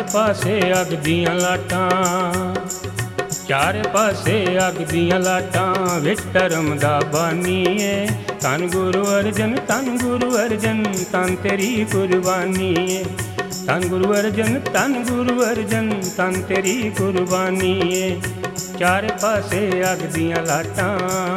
ਪਾਸੇ ਅੱਗ ਦੀਆਂ ਲਾਟਾਂ, ਚਾਰੇ ਪਾਸੇ ਅੱਗ ਦੀਆਂ ਲਾਟਾਂ ਵਿੱਚ ਧਰਮ ਦਾ ਬਾਨੀ ਏ। ਧੰਨ ਗੁਰੂ ਅਰਜਨ, ਧੰਨ ਗੁਰੂ ਅਰਜਨ, ਧੰਨ ਤੇਰੀ ਕੁਰਬਾਨੀ ਏ। ਧੰਨ ਗੁਰੂ ਅਰਜਨ, ਧੰਨ ਗੁਰੂ ਅਰਜਨ, ਧੰਨ ਤੇਰੀ ਕੁਰਬਾਨੀ ਏ। ਚਾਰੇ ਪਾਸੇ ਅੱਗ ਦੀਆਂ ਲਾਟਾਂ।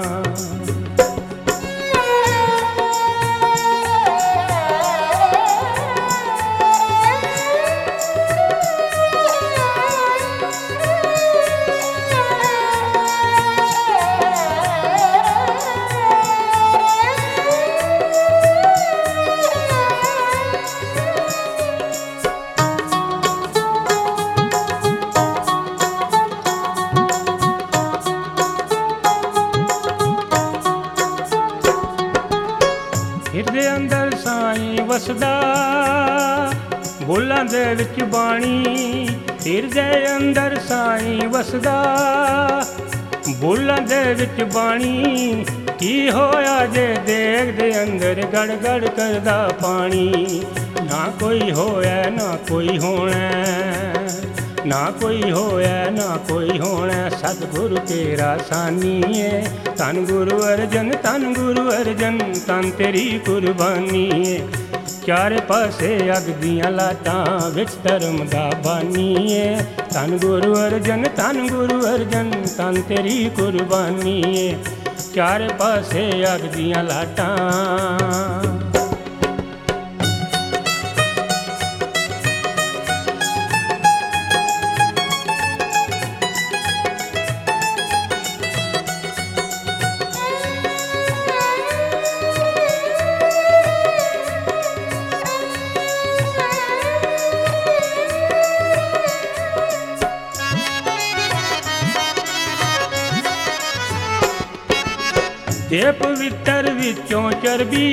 ਹਿਰਦੇ ਅੰਦਰ ਸਾਈਂ ਵਸਦਾ, ਬੋਲਾਂ ਦੇ ਵਿੱਚ ਬਾਣੀ। ਹਿਰਦੇ ਅੰਦਰ ਸਾਈਂ ਵਸਦਾ, ਬੋਲਾਂ ਦੇ ਵਿੱਚ ਬਾਣੀ। ਕੀ ਹੋਇਆ ਜੇ ਦੇਗ ਦੇ ਅੰਦਰ ਗੜ ਗੜ ਕਰਦਾ ਪਾਣੀ। ਨਾ ਕੋਈ ਹੋਇਆ ਨਾ ਕੋਈ ਹੋਣਾ, ਨਾ ਕੋਈ ਹੋਇਆ ਨਾ ਕੋਈ ਹੋਣਾ। ਸਤਿਗੁਰੂ ਤੇਰਾ ਸਾਨੀ ਏ। ਧੰਨ ਗੁਰੂ ਅਰਜਨ, ਧੰਨ ਗੁਰੂ ਅਰਜਨ, ਧੰਨ ਤੇਰੀ ਕੁਰਬਾਨੀ ਏ। ਚਾਰੇ ਪਾਸੇ ਅੱਗ ਦੀਆਂ ਲਾਟਾਂ ਵਿੱਚ ਧਰਮ ਦਾ ਬਾਨੀ ਏ। ਧੰਨ ਗੁਰੂ ਅਰਜਨ, ਧੰਨ ਗੁਰੂ ਅਰਜਨ, ਧੰਨ ਤੇਰੀ ਕੁਰਬਾਨੀ ਏ। ਚਾਰੇ ਪਾਸੇ ਅੱਗ ਦੀਆਂ ਲਾਟਾਂ। ਦੇ ਪਵਿੱਤਰ ਵਿੱਚੋਂ ਚਰਬੀ,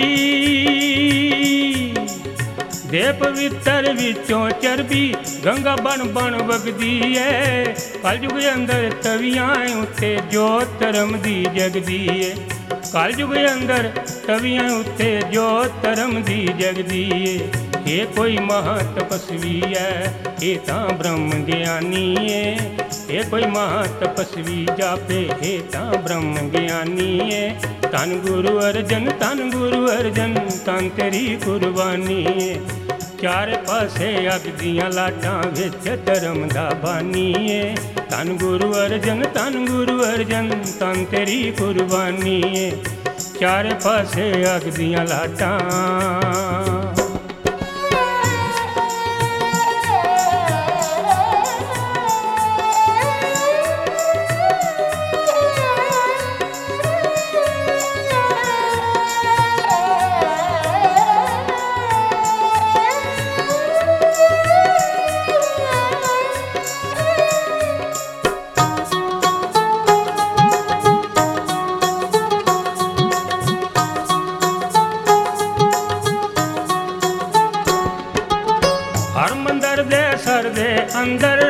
ਦੇ ਪਵਿੱਤਰ ਵਿੱਚੋਂ ਚਰਬੀ ਗੰਗਾ ਬਣ ਬਣ ਵਗਦੀ ਏ। ਕਲਯੁਗ ਅੰਦਰ ਤਵੀਆਂ ਉੱਤੇ ਜੋਤ ਧਰਮ ਦੀ ਜਗਦੀ ਏ। ਕਲਯੁਗ ਅੰਦਰ ਤਵੀਆਂ ਉੱਤੇ ਜੋਤ ਧਰਮ ਦੀ ਜਗਦੀ ਏ। ਇਹ ਕੋਈ ਮਹਾ ਤਪਸਵੀ ਹੈ, ਇਹ ਤਾਂ ਬ੍ਰਹਮ ਗਿਆਨੀ ਏ। ਇਹ ਕੋਈ ਮਹਾ ਤਪਸਵੀ ਜਾਪੇ, ਇਹ ਤਾਂ ਬ੍ਰਹਮ ਗਿਆਨੀ ਏ। ਧੰਨ ਗੁਰੂ ਅਰਜਨ, ਧੰਨ ਗੁਰੂ ਅਰਜਨ, ਧੰਨ ਤੇਰੀ ਕੁਰਬਾਨੀ ਏ। ਚਾਰੇ ਪਾਸੇ ਅੱਗ ਦੀਆਂ ਲਾਟਾਂ ਵਿੱਚ ਧਰਮ ਦਾ ਬਾਨੀ ਏ। ਧੰਨ ਗੁਰੂ ਅਰਜਨ, ਧੰਨ ਗੁਰੂ ਅਰਜਨ, ਧੰਨ ਤੇਰੀ ਕੁਰਬਾਨੀ ਏ। ਚਾਰੇ ਪਾਸੇ ਅੱਗ ਦੀਆਂ ਲਾਟਾਂ। ਹਰਮੰਦਰ ਦੇ ਸਰ ਦੇ ਅੰਦਰ,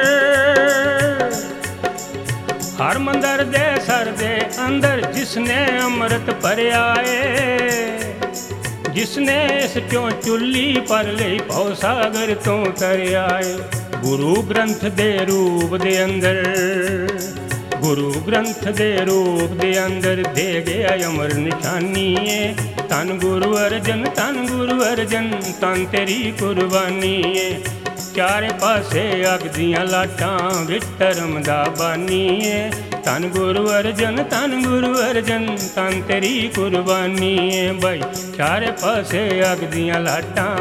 ਹਰਮੰਦਰ ਦੇ ਸਰ ਦੇ ਅੰਦਰ ਜਿਸਨੇ ਅੰਮ੍ਰਿਤ ਭਰਿਆ ਏ। ਜਿਸਨੇ ਇਸ ਚੋਂ ਚੁੱਲੀ ਭਰ ਲਈ ਭਉ ਸਾਗਰ ਤੋਂ ਤਰਿਆ ਏ। ਗੁਰੂ ਗ੍ਰੰਥ ਦੇ ਰੂਪ ਦੇ ਅੰਦਰ, ਗੁਰੂ ਗ੍ਰੰਥ ਦੇ ਰੂਪ ਦੇ ਅੰਦਰ ਦੇ ਗਿਆ ਅਮਰ ਨਿਸ਼ਾਨੀ ਏ। ਧੰਨ ਗੁਰੂ ਅਰਜਨ, ਧੰਨ ਗੁਰੂ ਅਰਜਨ, ਧੰਨ ਤੇਰੀ ਕੁਰਬਾਨੀ ਏ। ਚਾਰੇ ਪਾਸੇ ਅੱਗ ਦੀਆਂ ਲਾਟਾਂ ਵਿੱਚ ਧਰਮ ਦਾ ਬਾਨੀ ਏ। ਧੰਨ ਗੁਰੂ ਅਰਜਨ, ਧੰਨ ਗੁਰੂ ਅਰਜਨ, ਧੰਨ ਤੇਰੀ ਕੁਰਬਾਨੀ ਏ। ਬਈ ਚਾਰੇ ਪਾਸੇ ਅੱਗ ਦੀਆਂ ਲਾਟਾਂ।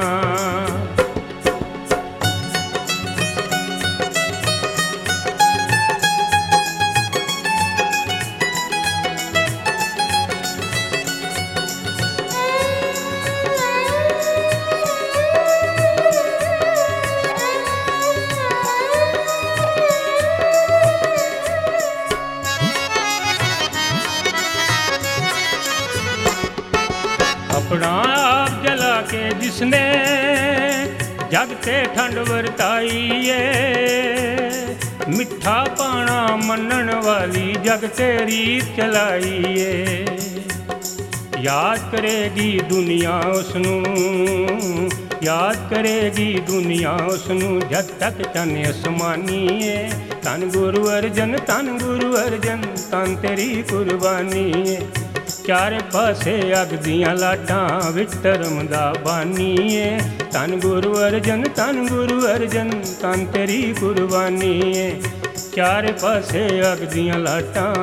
अपना आप जला के जिसने जग ते ठंड वरताई है। मिठा पाना मनन वाली जग ते रीत चलाई है। याद करेगी दुनिया उसनू ਯਾਦ ਕਰੇਗੀ ਦੁਨੀਆ ਉਸ ਨੂੰ ਜਦ ਤੱਕ ਚੰਨ ਅਸਮਾਨੀ ਏ। ਧੰਨ ਗੁਰੂ ਅਰਜਨ, ਧੰਨ ਗੁਰੂ ਅਰਜਨ, ਧੰਨ ਤੇਰੀ ਕੁਰਬਾਨੀ ਏ। ਚਾਰੇ ਪਾਸੇ ਅੱਗ ਦੀਆਂ ਲਾਟਾਂ ਵਿੱਚ ਧਰਮ ਦਾ ਬਾਨੀ ਏ। ਧੰਨ ਗੁਰੂ ਅਰਜਨ, ਧੰਨ ਗੁਰੂ ਅਰਜਨ, ਧੰਨ ਤੇਰੀ ਕੁਰਬਾਨੀ ਏ। ਚਾਰੇ ਪਾਸੇ ਅੱਗ ਦੀਆਂ ਲਾਟਾਂ।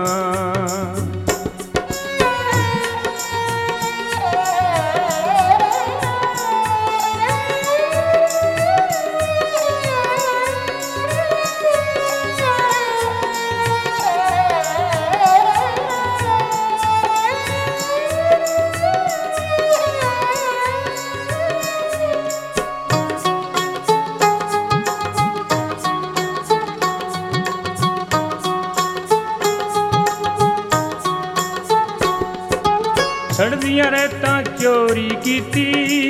ਸੜਦੀਆਂ ਰੇਤਾਂ ਚੋਰੀ ਕੀਤੀ,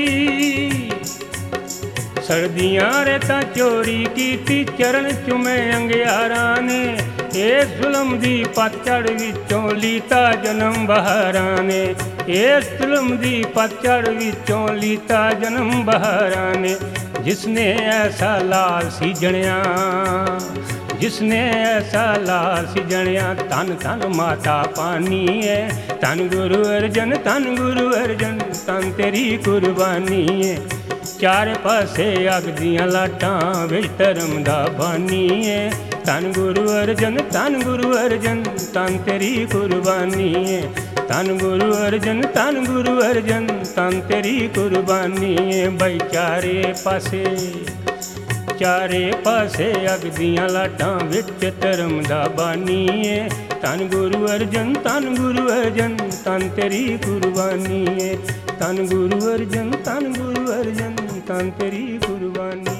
ਸੜਦੀਆਂ ਰੇਤਾਂ ਚੋਰੀ ਕੀਤੀ, ਚਰਨ ਚੁਮੇ ਅੰਗਿਆਰਾਂ ਨੇ। ਇਸ ਜ਼ੁਲਮ ਦੀ ਪਤਝੜ ਵਿੱਚੋਂ ਲੀਤਾ ਜਨਮ ਬਹਾਰਾਂ ਨੇ। ਇਸ ਜ਼ੁਲਮ ਦੀ ਪਤਝੜ ਵਿੱਚੋਂ ਲੀਤਾ ਜਨਮ ਬਹਾਰਾਂ ਨੇ। ਜਿਸਨੇ ਐਸਾ ਲਾਲ ਸੀ ਜਣਿਆ, ਜਿਸਨੇ ਐਸਾ ਲਾਲ ਸੀ ਜਣਿਆ, ਧੰਨ ਧੰਨ ਮਾਤਾ ਪਾਨੀ ਏ। ਧੰਨ ਗੁਰੂ ਅਰਜਨ, ਧੰਨ ਗੁਰੂ ਅਰਜਨ, ਧੰਨ ਤੇਰੀ ਕੁਰਬਾਨੀ ਏ। ਚਾਰੇ ਪਾਸੇ ਅੱਗ ਦੀਆਂ ਲਾਟਾਂ ਵਿੱਚ ਧਰਮ ਦਾ ਬਾਨੀ ਏ। ਧੰਨ ਗੁਰੂ ਅਰਜਨ, ਧੰਨ ਗੁਰੂ ਅਰਜਨ, ਧੰਨ ਤੇਰੀ ਕੁਰਬਾਨੀ ਏ। ਧੰਨ ਗੁਰੂ ਅਰਜਨ, ਧੰਨ ਗੁਰੂ ਅਰਜਨ, ਧੰਨ ਤੇਰੀ ਕੁਰਬਾਨੀ ਏ। ਬਈ ਚਾਰੇ ਪਾਸੇ, ਚਾਰੇ ਪਾਸੇ ਅੱਗ ਦੀਆਂ ਲਾਟਾਂ ਵਿੱਚ ਧਰਮ ਦਾ ਬਾਨੀ ਏ। ਧੰਨ ਗੁਰੂ ਅਰਜਨ, ਧੰਨ ਗੁਰੂ ਅਰਜਨ, ਧੰਨ ਤੇਰੀ ਕੁਰਬਾਨੀ ਏ। ਧੰਨ ਗੁਰੂ ਅਰਜਨ, ਧੰਨ ਗੁਰੂ ਅਰਜਨ, ਧੰਨ ਤੇਰੀ ਕੁਰਬਾਨੀ।